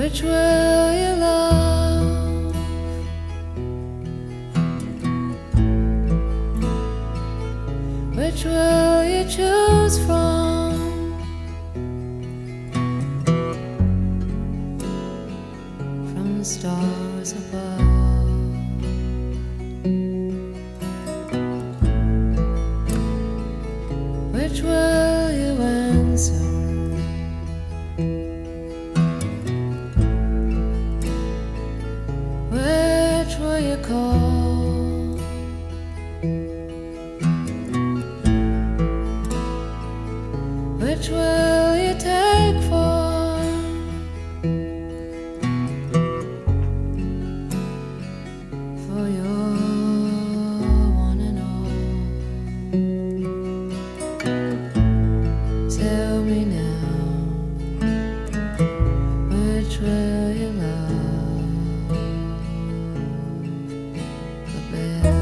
Which will you love? Which will you choose from? From the stars above. Which will you answer? Which will you call? Which will you take for? For your one and all. Tell me now, which will you love the best?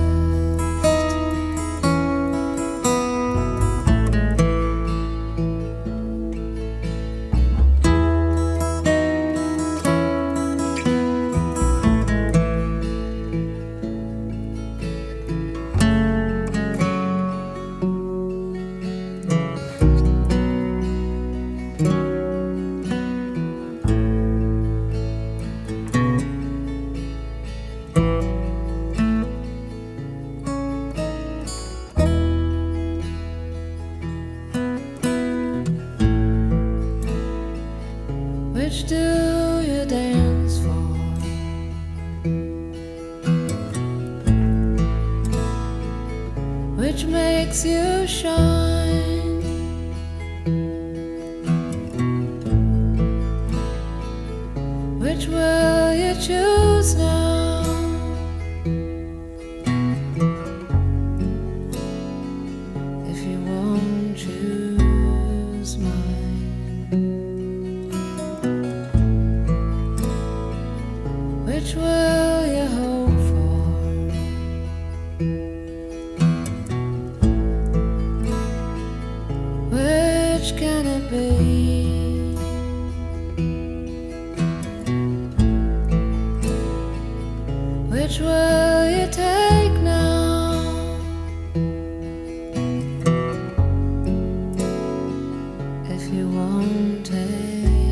Which do you dance for? Which makes you shine? Which will you choose now? If you won't choose mine, which will you hope for? Which can it be? Which will you take now? If you won't take